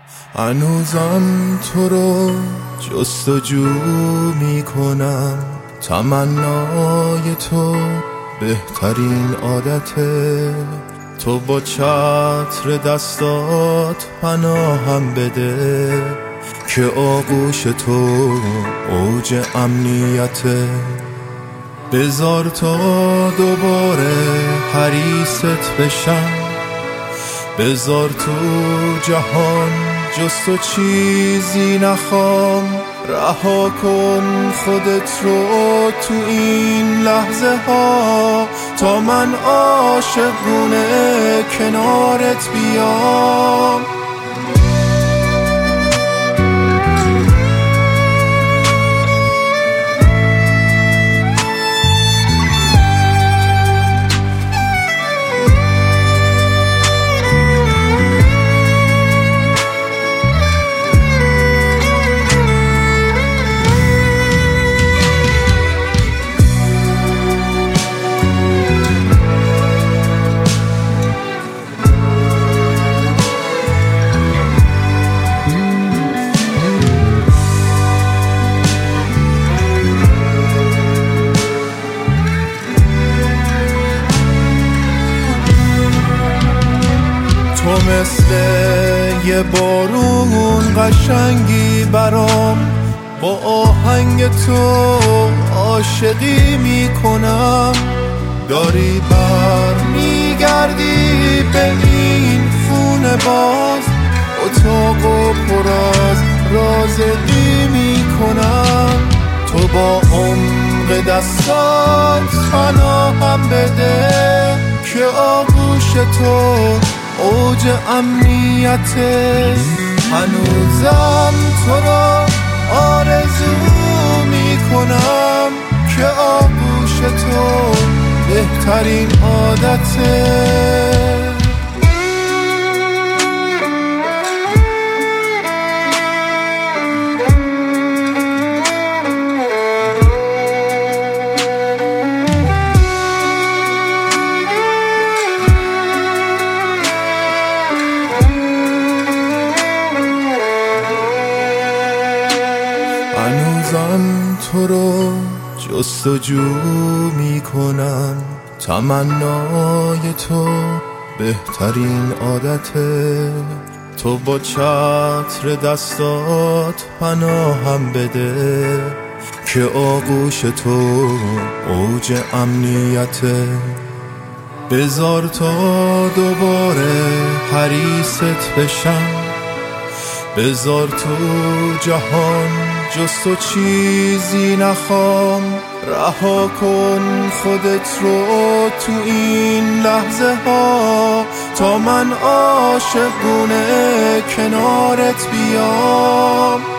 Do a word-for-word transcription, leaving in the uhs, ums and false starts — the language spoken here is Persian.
هنوزم تو رو جستجو میکنم، تمنای تو بهترین عادته. تو با چتر دستات پناهم بده که آغوش تو اوج امنیته. بذار تا دوباره حریصت بشم، بذار تو جهان جست و چیزی نخوام. رها کن خودت رو تو این لحظه ها تا من عاشقونه کنارت بیام. تو مثل یه بارون قشنگی برام، با آهنگ تو عاشقی میکنم. داری بر میگردی به این خونه باز، اتاق و پر از رازقی میکنم. تو با عمق دستات پناهم بده که آغوش تو اوج امنیته. هنوزم تو را آرزو میکنم که آغوش تو بهترین عادته. هنوزم تو رو جستجو میکنم، تمنای تو بهترین عادته. تو با چتر دستات پناهم بده که آغوش تو اوج امنیته. بذار تا دوباره حریصت بشم، بذار تو جهان جست و چیزی نخوام. رها کن خودت رو تو این لحظه ها تا من عاشقونه کنارت بیام.